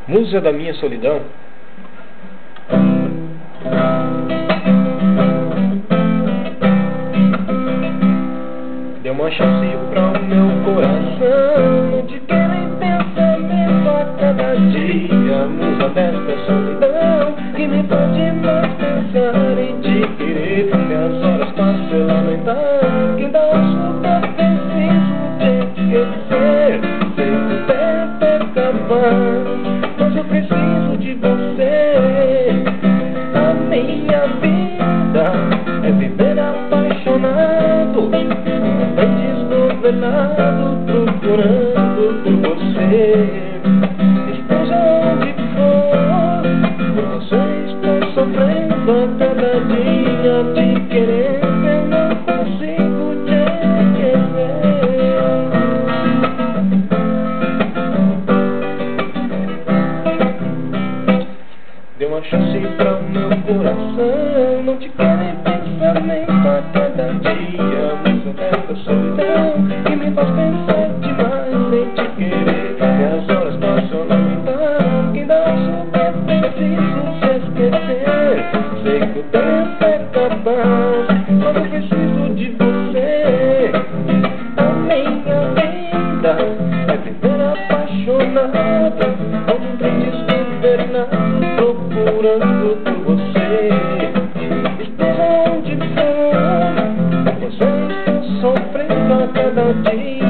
Musa da minha solidão. Dê uma chance pra o meu coração, não te quero em pensamento a cada dia. Musa desta solidão que me pode mais pensar em te querer. E as horas passam a lamentar, que dá um super preciso de esquecer. Sei que o tempo é capaz, mas eu preciso de você. A minha vida é viver apaixonado, bem desgovernado, procurando por você. Esteja onde for, por você estou sofrendo a cada dia, te querendo, eu não consigo te esquecer. Dê uma chance pra o meu coração, não te quero em pensamento a cada dia. Musa desta solidão que me faz pensar demais em te querer. E as horas passam a lamentar, que dá um super preciso se esquecer. Sei que o tempo é capaz, mas eu preciso de você. A minha vida é viver apaixonado, um trem desgovernado, procurando por você. Esteja onde for, você está sofrendo a cada dia.